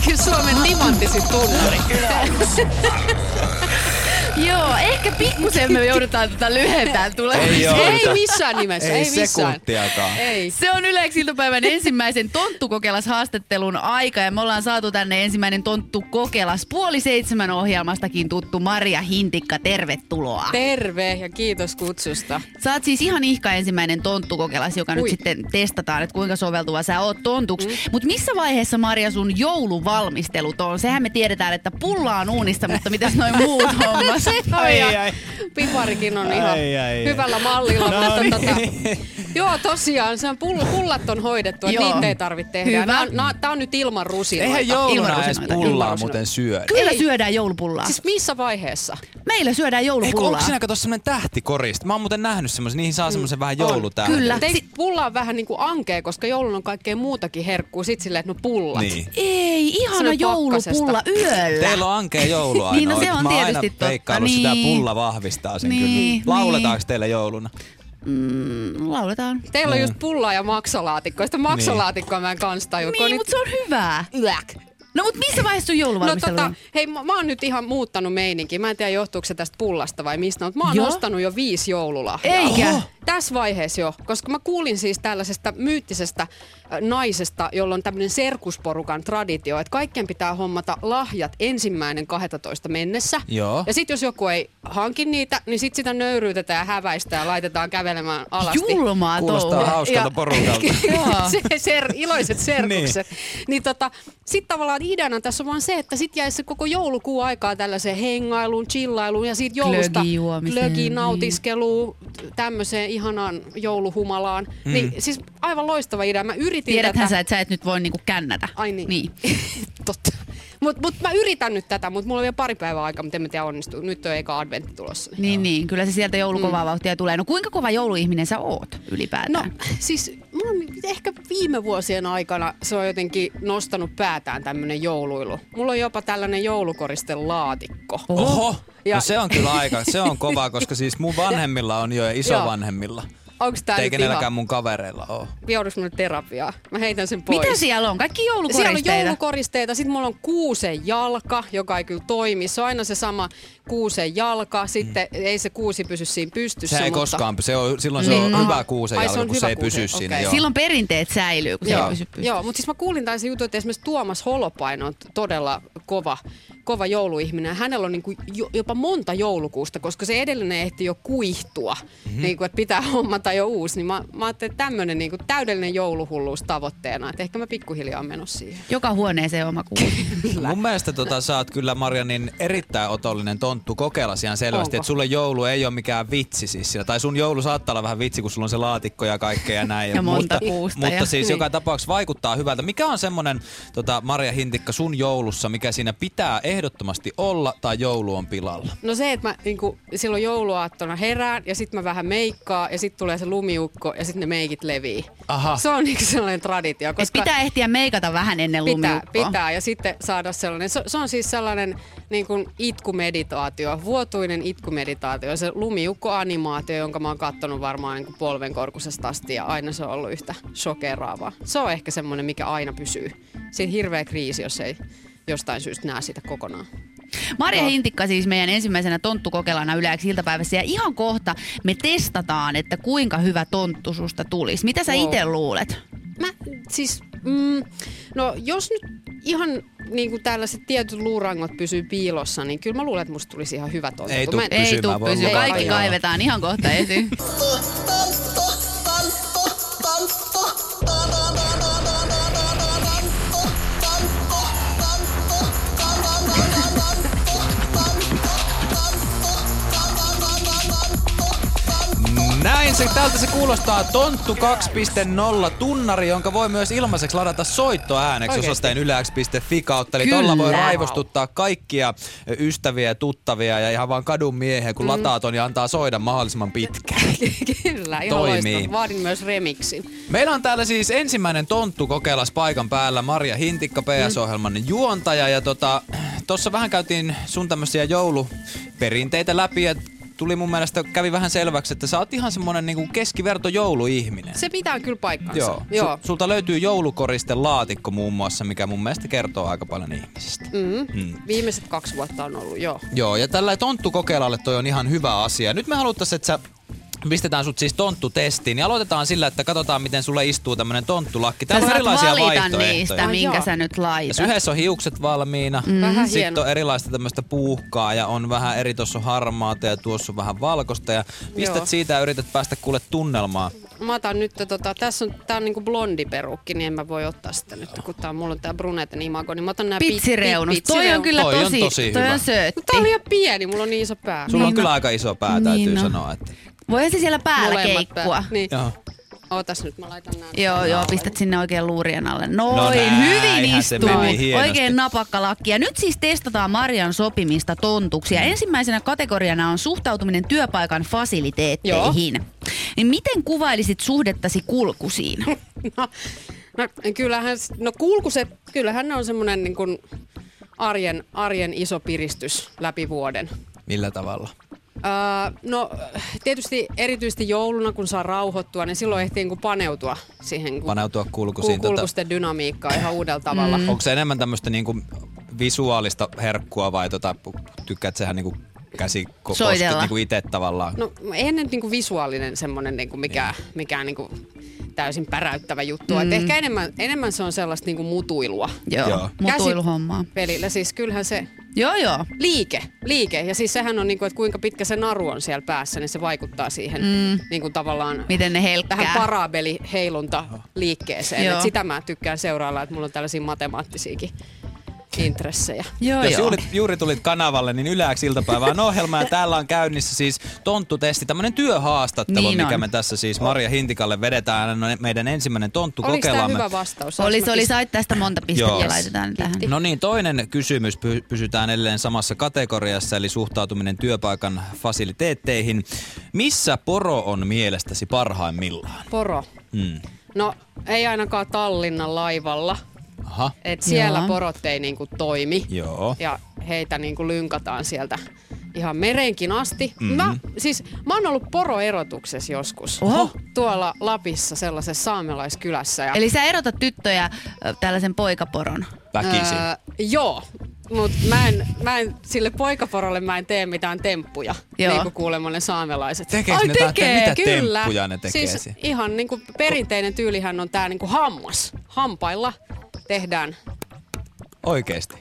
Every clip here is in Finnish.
Kyllä Suomen timanttisin tunnari. Joo, ehkä pikkusen me joudutaan tätä lyhentämään tulevaisuudessa. Ei missään nimessä, ei missään. Sekuntiakaan. Ei. Se on Ylex iltapäivän ensimmäisen Tonttu Kokelas haastattelun aika ja me ollaan saatu tänne ensimmäinen Tonttu Kokelas 6:30 ohjelmastakin tuttu Maria Hintikka. Tervetuloa. Terve ja kiitos kutsusta. Sä oot siis ihan ihka ensimmäinen Tonttu Kokelas, joka nyt sitten testataan, että kuinka soveltuva sä oot tontuksi. Mutta missä vaiheessa, Maria, sun jouluvalmistelut on? Sehän me tiedetään, että pulla on uunista, mutta mitäs noin muut hommat? Ai. Piparikin on ihan hyvällä mallilla, mutta joo, tosiaan, se on pullat on hoidettu, että niitä ei tarvitse tehdä. Tää on nyt ilman rusinoita. Eihän jouluna edes pullaa muuten syödä. Kyllä syödään joulupullaa. Siis missä vaiheessa? Meillä syödään joulupullaa. Onko siinä kato semmonen tähtikorista? Mä oon muuten nähnyt semmosen, niihin saa semmosen vähän joulutähden. Kyllä. Pulla on vähän niinku ankea, koska joulun on kaikkea muutakin herkkuu. Sit silleen, että no pullat. Niin. Ei, ihana joulupulla yöllä. Teillä on ankea joulu aina. Niin, no se on mä tietysti aina totta. veikkaillut sitä, pulla vahvistaa sen kyllä. Lauletaanko teille jouluna? Lauletaan. Teillä on just pullaa ja maksalaatikkoa. Sitä maksalaatikkoa mä en kans taju. Niin, mutta se on hyvää. Yäk. No mut missä vaiheessa sun jouluvalmistelu on? Hei, mä oon nyt ihan muuttanut meininkiä. Mä en tiedä johtuuko se tästä pullasta vai mistä, mutta mä oon ostanut jo 5 joululahjaa. Eikä? Tässä vaiheessa jo, koska mä kuulin siis tällaisesta myyttisestä naisesta, jolla on tämmöinen serkusporukan traditio, että kaikkien pitää hommata lahjat 1.12. mennessä. Joo. Ja sit jos joku ei hanki niitä, niin sit sitä nöyryytetään ja häväistään ja laitetaan kävelemään alasti. Julmaa Kuulostaa hauskalta porukalta. Iloiset serkukset. Niin sit tavallaan ideana tässä on vaan se, että sit jäisi se koko joulukuun aikaa tällaiseen hengailuun, chillailuun ja siitä joulusta glögiin nautiskeluun, tämmöiseen ihanaan jouluhumalaan. Niin siis aivan loistava idea. Mä yritin Tiedäthän sä, että sä et nyt voi niinku kännätä. Ai niin. Totta. Mut mä yritän nyt tätä, mutta mulla on vielä pari päivää aikaa, mutta en mä tiedä onnistuu. Nyt on eka adventti tulossa. Niin, kyllä se sieltä joulukovaa vauhtia tulee. No kuinka kova jouluihminen sä oot ylipäätään? No siis mulla on ehkä viime vuosien aikana se on jotenkin nostanut päätään tämmönen jouluilu. Mulla on jopa tällainen joulukoristelaatikko. Oho! No se on kyllä se on kova, koska siis mun vanhemmilla on jo ja isovanhemmilla. Onks tää ei nyt kenelläkään mun kavereilla oo. Jouduks mulle terapiaa? Mä heitän sen pois. Mitä siellä on? Kaikki joulukoristeita? Siellä on joulukoristeita. Sitten mulla on kuusen jalka, joka ei kyllä toimi. Se on aina se sama kuusen jalka. Sitten ei se kuusi pysy siinä pystyssä. Se ei koskaan. Silloin se on hyvä kuusen jalka, kun se ei pysy siinä. Okay. Silloin perinteet säilyy, kun se ei pysy pystyssä. Joo, mutta siis mä kuulin tällaisen jutun, että esimerkiksi Tuomas Holopainen on todella kova jouluihminen. Hänellä on niinku jopa monta joulukuusta, koska se edellinen ehti jo kuihtua. Niinku, että pitää hommata jo uusi. Niin mä ajattelin, että tämmönen niinku täydellinen jouluhulluus tavoitteena. Että ehkä mä pikkuhiljaa on menossa siihen. Joka huoneeseen oma kuusi. Mun mielestä sä oot kyllä, Marja, niin erittäin otollinen Tonttu Kokelas ihan selvästi. Että sulle joulu ei ole mikään vitsi siis sillä. Tai sun joulu saattaa olla vähän vitsi, kun sulla on se laatikko ja kaikkea ja näin. Ja monta kuusta. Mutta siis joka tapauksessa vaikuttaa hyvältä. Mikä on semmonen, Maria Hintikka, sun joulussa, mikä siinä pitää ehdottomasti olla tai joulu on pilalla? No se, että mä niinku, silloin jouluaattona herään ja sit mä vähän meikkaa ja sit tulee se lumiukko ja sit ne meikit levii. Aha. Se on niinku sellainen traditio. Koska pitää ehtiä meikata vähän ennen lumiukkoa. Pitää ja sitten saada sellainen, se on siis sellainen niin kuin itkumeditaatio, vuotuinen itkumeditaatio. Se lumiukko-animaatio, jonka mä oon kattonut varmaan niin kuin polvenkorkusesta asti ja aina se on ollut yhtä shokeraavaa. Se on ehkä semmoinen, mikä aina pysyy. Siinä hirveä kriisi, jos ei jostain syystä näe sitä kokonaan. Maria Hintikka siis meidän ensimmäisenä tonttukokelana Ylex iltapäivässä ja ihan kohta me testataan, että kuinka hyvä tonttu susta tulisi. Mitä sä itse luulet? No jos nyt ihan niin kuin tällaiset tietyt luurangot pysyy piilossa, niin kyllä mä luulen, että musta tulisi ihan hyvä tonttu. Ei tuu pysymään. Kaikki kaivetaan ihan kohta esiin. Näin tältä se kuulostaa Tonttu 2.0 tunnari, jonka voi myös ilmaiseksi ladata soittoääneksi osoitteen ylex.fi kautta. Eli tolla voi raivostuttaa kaikkia ystäviä ja tuttavia ja ihan vaan kadun miehiä, kun lataa ton ja antaa soida mahdollisimman pitkään. Kyllä, ihan loistava. Vaadin myös remixin. Meillä on täällä siis ensimmäinen Tonttu Kokelas paikan päällä, Maria Hintikka, PS-ohjelman juontaja. Ja tossa vähän käytiin sun tämmöisiä jouluperinteitä läpi ja tuli mun mielestä, kävi vähän selväksi, että sä oot ihan semmonen niinku keskiverto jouluihminen. Se pitää kyllä paikkansa. Joo. Sulta löytyy joulukoristen laatikko muun muassa, mikä mun mielestä kertoo aika paljon ihmisestä. Viimeiset 2 vuotta on ollut, joo. Joo, ja tällä tonttukokeilalle toi on ihan hyvä asia. Nyt me haluttais, että sä pistetään sut siis tonttutestiin ja aloitetaan sillä, että katsotaan miten sulle istuu tämmönen tonttulakki. Täällä on erilaisia vaihtoehtoja. Niistä, minkä sä nyt laitat. Ja yhdessä on hiukset valmiina. Sitten on erilaista tämmöistä puuhkaa ja on vähän eri, tuossa on harmaata ja tuossa on vähän valkoista. Ja pistät siitä ja yrität päästä kuule tunnelmaan. Mä otan nyt, tää on niinku blondiperukki, niin en mä voi ottaa sitä nyt, kun mulla on tää brunetten imago, niin mä otan nää pitsireunus. Toi on kyllä tosi hyvä. Toi on söötti. Tää on liian pieni, mulla on niin iso pää. Sulla on kyllä aika iso pää, täytyy sanoa. Että... Voihan se siellä päällä molemmat keikkua. Niin. Ootas nyt, mä laitan nää. Joo, pistät sinne oikein luurien alle. Noin, hyvin istuu. Oikein napakka lakki. Ja nyt siis testataan Marian sopimista tontuksi. Ja ensimmäisenä kategoriana on suhtautuminen työpaikan fasiliteetteihin. Niin miten kuvailisit suhdettasi kulkusiin? kyllähän ne on semmoinen niin kuin arjen iso piristys läpi vuoden. Millä tavalla? Tietysti erityisesti jouluna, kun saa rauhoittua, niin silloin ehtii niin paneutua siihen paneutua kulkusten dynamiikkaan ihan uudella tavalla. Onko se enemmän tämmöistä niinku visuaalista herkkua vai tykkäät sehän niinku käsikosket niinku itse tavallaan? No eihän nyt niinku visuaalinen semmoinen niinku mikään niinku täysin päräyttävä juttu. Et ehkä enemmän se on sellaista niinku mutuilua. Joo. Mutuiluhommaa. Pelillä siis kyllähän se... Joo. Liike. Ja siis sehän on niinku, että kuinka pitkä se naru on siellä päässä, niin se vaikuttaa siihen niinku tavallaan... Miten ne helkkää. Tähän parabeliheilunta liikkeeseen. Et sitä mä tykkään seurailla, että mulla on tällaisia matemaattisiakin intressejä. Jos juuri tulit kanavalle, niin Yle X iltapäivän ohjelma ja täällä on käynnissä siis tonttutesti, tämmönen työhaastattelu, niin mikä me tässä siis Maria Hintikalle vedetään meidän ensimmäinen tonttukokeilamme. Oliko tämä hyvä vastaus? Oli, sait tästä monta pistettä ja laitetaan tähän. No niin, toinen kysymys, pysytään edelleen samassa kategoriassa, eli suhtautuminen työpaikan fasiliteetteihin. Missä poro on mielestäsi parhaimmillaan? Poro? No ei ainakaan Tallinnan laivalla. Aha. Et siellä porot ei niinku toimi. Joo. Ja heitä niinku lynkataan sieltä ihan mereenkin asti. Mä oon ollut poroerotuksessa joskus. Tuolla Lapissa sellaisessa saamelaiskylässä. Eli sä erotat tyttöjä tällaisen poikaporon? Väkisin. Joo. Mutta mä en sille poikaporolle mä en tee mitään temppuja, niin kuin kuulemma ne saamelaiset. Mitä temppuja ne tekee? Siis ihan niinku perinteinen tyylihän on tää niinku hammas. Hampailla tehdään. Oikeesti?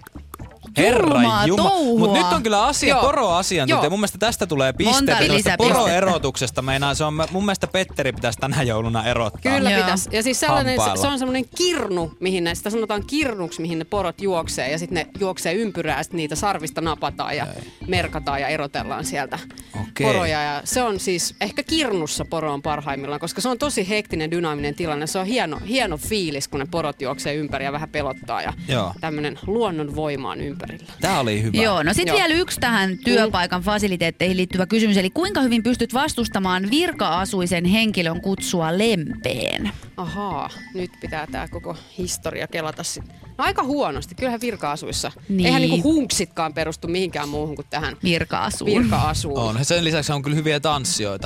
Herra Jumala. Mutta nyt on kyllä poroasiantuntija. Mun mielestä tästä tulee pisteitä. Poroerotuksesta meinaa. Se on, mun mielestä Petteri pitäisi tänä jouluna erottaa. Kyllä pitäisi. Ja siis se on semmoinen kirnu, sitä sanotaan kirnuksi, mihin ne porot juoksee. Ja sitten ne juoksee ympyrää ja sitten niitä sarvista napataan ja merkataan ja erotellaan sieltä poroja. Ja se on siis, ehkä kirnussa poro on parhaimmillaan, koska se on tosi hektinen, dynaaminen tilanne. Se on hieno fiilis, kun ne porot juoksee ympäri ja vähän pelottaa. Ja tämmöinen luonnon voima on ympärillä. Tämä oli hyvä. Joo, no sitten vielä yksi tähän työpaikan fasiliteetteihin liittyvä kysymys. Eli kuinka hyvin pystyt vastustamaan virka-asuisen henkilön kutsua lempeen? Ahaa, nyt pitää tämä koko historia kelata sitten. No aika huonosti, kyllähän virka-asuissa. Niin. Eihän niinku hunksitkaan perustu mihinkään muuhun kuin tähän virka-asuun. On, sen lisäksi on kyllä hyviä tanssijoita.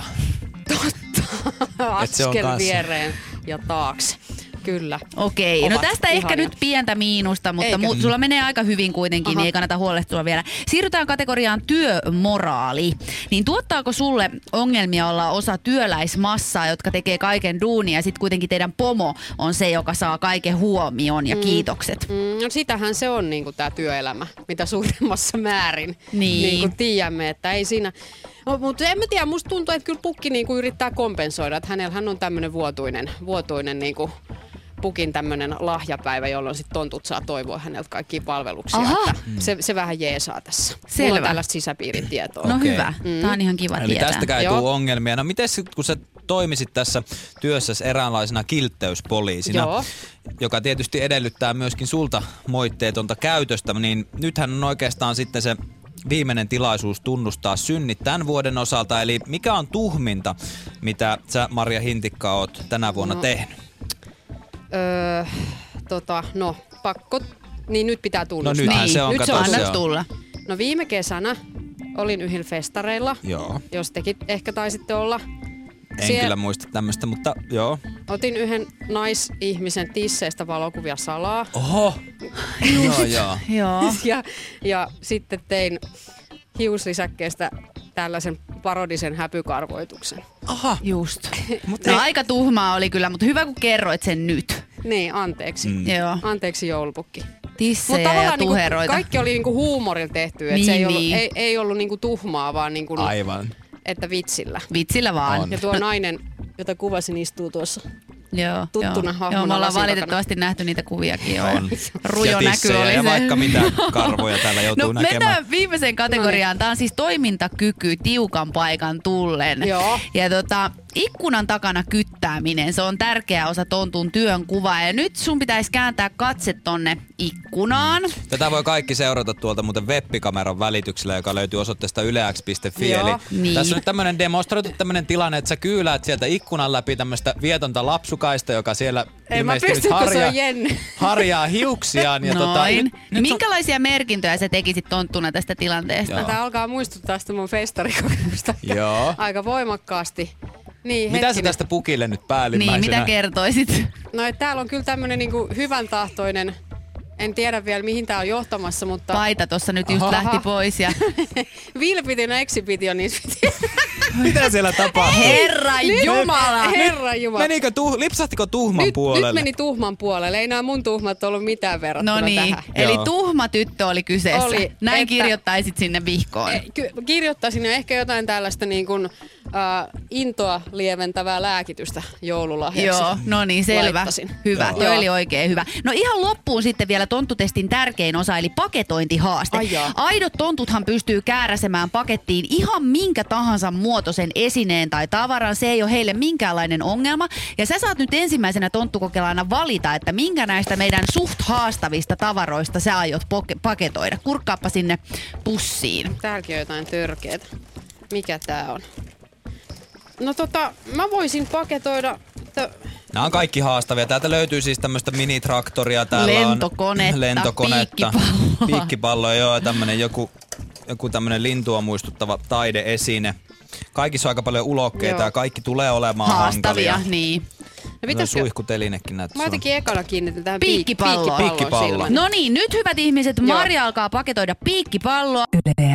Totta, askel viereen ja taakse. Kyllä. Okei, no tästä ihania. Ehkä nyt pientä miinusta, mutta sulla menee aika hyvin kuitenkin, niin ei kannata huolestua vielä. Siirrytään kategoriaan työmoraali. Niin tuottaako sulle ongelmia olla osa työläismassaa, jotka tekee kaiken duunia ja sitten kuitenkin teidän pomo on se, joka saa kaiken huomion ja kiitokset? No sitähän se on niinku tää työelämä, mitä suurimmassa määrin. Niin kuin tiedämme, että ei siinä... No, mutta en mä tiedä, musta tuntuu, että kyllä Pukki niinku yrittää kompensoida, että hän on tämmönen vuotuinen niinku Pukin tämmönen lahjapäivä, jolloin sit tontut saa toivoa häneltä kaikkia palveluksia. Että se vähän jeesaa tässä. Selvä. Mulla on tällaista sisäpiiritietoa. No hyvä, tää on ihan kiva Eli tietää. tästäkään ei tule ongelmia. No miten kun sä toimisit tässä työssä eräänlaisena kiltteyspoliisina, joka tietysti edellyttää myöskin sulta moitteetonta käytöstä, niin nythän on oikeastaan sitten se viimeinen tilaisuus tunnustaa synnit tämän vuoden osalta. Eli mikä on tuhminta, mitä sä Maria Hintikka oot tänä vuonna tehnyt? Pakko. Niin nyt pitää tunnustaa. No nythän se on, nyt se on, anna tulla. No viime kesänä olin yhdellä festareilla, Joo. jos tekin ehkä taisitte olla. En kyllä muista tämmöistä, mutta joo. Otin yhden naisihmisen tisseistä valokuvia salaa. Oho! Joo. Joo. Ja sitten tein hiuslisäkkeestä tällaisen parodisen häpykarvoituksen. Aha! Just. No aika tuhmaa oli kyllä, mutta hyvä kun kerroit sen nyt. Niin, anteeksi. Joo. Anteeksi joulupukki. Tissejä ja tuheroita. Kaikki oli huumorilla tehty, että Niin, se ei niin. ollut, ei ollut tuhmaa, vaan Aivan. että vitsillä. Vitsillä vaan. On. Ja tuo nainen, jota kuvasin, istuu tuossa. Joo, tuttuna hahmona Joo, me ollaan lasin valitettavasti nähty niitä kuviakin jo. On. Rujo Ja näky tissejä oli ja se. vaikka mitä karvoja täällä joutuu No näkemään. mennään viimeiseen kategoriaan. Tämä on siis toimintakyky tiukan paikan tullen. Joo. Ja ikkunan takana kyttääminen, se on tärkeä osa tontun työnkuvaa. Ja nyt sun pitäisi kääntää katse tonne ikkunaan. Tätä voi kaikki seurata tuolta muuten web-kameran välityksellä, joka löytyy osoitteesta ylex.fi. Joo. Eli Niin. tässä on nyt tämmönen demonstroitu tämmönen tilanne, että sä kyyläät sieltä ikkunan läpi tämmöistä vietonta lapsukaista, joka siellä En mä ilmeisesti pysty, nyt kun se on Jenny. harjaa hiuksiaan. Ja Noin. nyt Minkälaisia merkintöjä sä tekisit tonttuna tästä tilanteesta? Joo. Tämä alkaa muistuttaa sitä mun festarikokemusta Joo. aika voimakkaasti. Niin, Mitä sä hetkinen. tästä pukille nyt Niin, päällimmäisenä? mitä kertoisit? No, että täällä on kyllä tämmönen hyvän tahtoinen, en tiedä vielä mihin tää on johtamassa, mutta Paita tossa nyt just Aha. lähti pois. Ja... Vilpitön exhibitionismi. Mitä siellä tapahtuu? Herra Jumala! Herra Jumala. Lipsahtiko tuhman puolelle? Nyt meni tuhman puolelle. Ei nämä mun tuhmat ollut mitään verrattuna No niin, tähän. eli Joo. tuhma tyttö oli kyseessä. Oli, Näin että- kirjoittaisit sinne vihkoon. Kirjoittaisin jo ehkä jotain tällaista intoa lieventävää lääkitystä joululahjaksi. Joo, no niin, selvä. Laittasin. Hyvä, Joo. toi oli oikein hyvä. No ihan loppuun sitten vielä tonttutestin tärkein osa, eli paketointihaaste. Ai jaa. Aidot tontuthan pystyy kääräsemään pakettiin ihan minkä tahansa muotoisen esineen tai tavaran. Se ei ole heille minkäänlainen ongelma. Ja sä saat nyt ensimmäisenä tonttukokelaana valita, että minkä näistä meidän suht haastavista tavaroista sä aiot paketoida. Kurkkaappa sinne pussiin. Täälläkin on jotain törkeetä. Mikä tää on? No mä voisin paketoida... Nämä on kaikki haastavia. Täältä löytyy siis tämmöistä minitraktoria. Täällä Lentokonetta, piikkipalloa, joo, tämmönen joku tämmönen lintua muistuttava taideesine. Kaikissa on aika paljon ulokkeita Joo. ja kaikki tulee olemaan Haastavia, hankalia. niin. No pitäisikö... Suihkutelinekin näyttää. Mä jotenkin ekana kiinnitin tähän Piikkipalloon. Piikkipallo. silmään. No niin, nyt hyvät ihmiset, Joo. Marja alkaa paketoida piikkipalloa.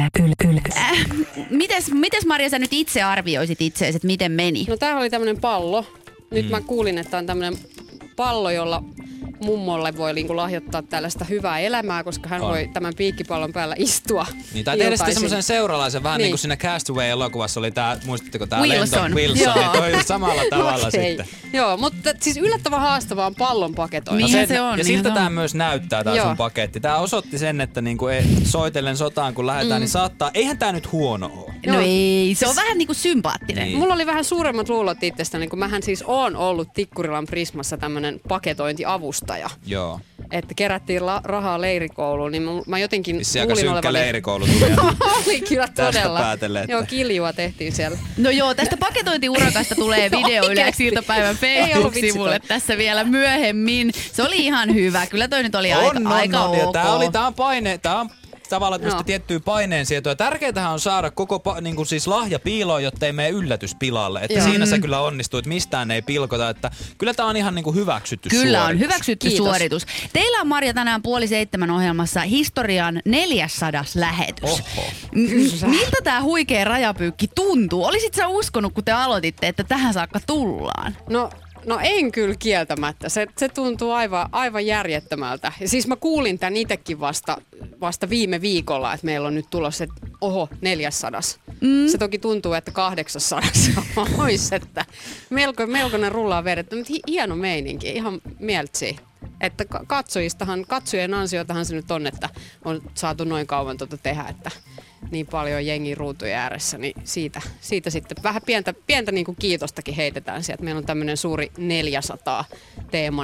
Mites Marja sä nyt itse arvioisit itseesi, että miten meni? No tää oli tämmönen pallo. Nyt mä kuulin, että on tämmönen pallo, jolla mummolle voi lahjoittaa tällaista hyvää elämää, koska hän On. voi tämän piikkipallon päällä istua. Niin, tai tehdä sitten iltaisin. semmoisen seuralaisen, vähän niin Niin. kuin siinä Castaway-elokuvassa oli tää, muistatteko tää Wilson. Wilson, Joo. niin toi samalla tavalla Okei. sitten. Joo, mutta siis yllättävän haastavaa on pallon paketoida. Niinhän se on, Ja niinhän siltä se tää on. myös näyttää tää Joo. sun paketti. Tää osoitti sen, että niinku soitellen sotaan kun lähdetään, niin saattaa, eihän tää nyt huono oo. No Joo. ei, se on vähän niinku sympaattinen. Niin. Mulla oli vähän suuremmat luulot itsestäni, kun mähän siis oon ollut Tikkurilan Prismassa tämmönen paketointiavustaja. Joo. Että kerättiin rahaa leirikouluun, niin mä jotenkin Vissi aika luulin synkkä olevani- leirikoulu tuli. Oli kyllä Tästä todella. päätellen, että- Joo, kiljua tehtiin siellä. No joo, tästä paketointiurakasta tulee video Yle Oikeesti. iltapäivän Ei ollut Facebook-sivulle vitsi toi. tässä vielä myöhemmin. Se oli ihan hyvä. Kyllä toi nyt oli aika Ja ok. tää on paine, tää on tavallaan tämmöistä Joo. tiettyä paineensietoa. Tärkeintähän on saada koko niin siis lahja piiloon, jotta ei mene yllätys pilalle. Että Joo. siinä sä kyllä onnistuit, mistään ei pilkota. Että kyllä tää on ihan niin kuin hyväksytty Kyllä suoritus. on, hyväksytty Kiitos. suoritus. Teillä on Marja tänään 6:30 ohjelmassa historian 400. lähetys. Oho. Miltä tää huikea rajapyykki tuntuu? Olisit sä uskonut, kun te aloititte, että tähän saakka tullaan? No en kyllä kieltämättä. Se tuntuu aivan järjettömältä. Ja siis mä kuulin tän itekin vasta viime viikolla, että meillä on nyt tulossa, että 400. Se toki tuntuu, että 800 olisi, että melkoinen rullaa vedettä. Mutta hieno meininki, ihan mieltsi. Että katsojien ansiotahan se nyt on, että on saatu noin kauan tehdä, että niin paljon jengi ruutujen ääressä, niin siitä sitten vähän pientä niin kuin kiitostakin heitetään sieltä. Meillä on tämmöinen suuri 400-teemainen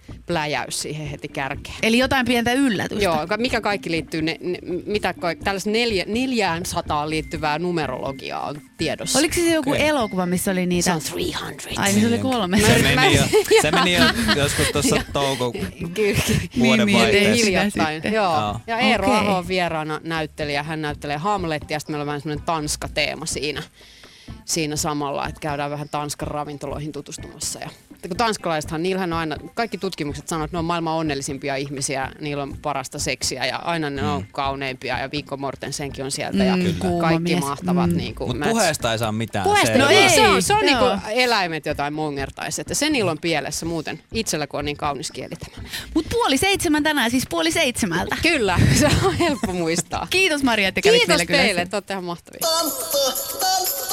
pläjäys siihen heti kärkeen. Eli jotain pientä yllätystä. Joo, mikä kaikki liittyy, tällaista 400 liittyvää numerologiaa on tiedossa. Oliko se joku elokuva, missä oli niitä? Se on 300. Ai, niin se oli 3. Se meni jo joskus tuossa vuoden vaihteessa. Hiljattain. Joo. Ja Eero Aho on vieraana näyttelijä. Hän näyttelee Hamlettia ja sitten meillä on vähän semmoinen Tanska-teema siinä samalla, että käydään vähän Tanskan ravintoloihin tutustumassa. Ja kun tanskalaisethan, niillähän on aina, kaikki tutkimukset sanoo, että ne on maailman onnellisimpia ihmisiä, niillä on parasta seksiä ja aina ne on kauneimpia ja Viggo Mortensenkin on sieltä ja kaikki mahtavat. Mutta puheesta ei saa mitään. No ei, se on niinku eläimet jotain mongertaisi, että se niillä on pielessä muuten itsellä, kun on niin kaunis kieli tämä. Mutta 6:30 tänään, siis 6:30. Kyllä, se on helppo muistaa. Kiitos Maria, että kävit meillä Kiitos teille, te olette ihan mahtavia.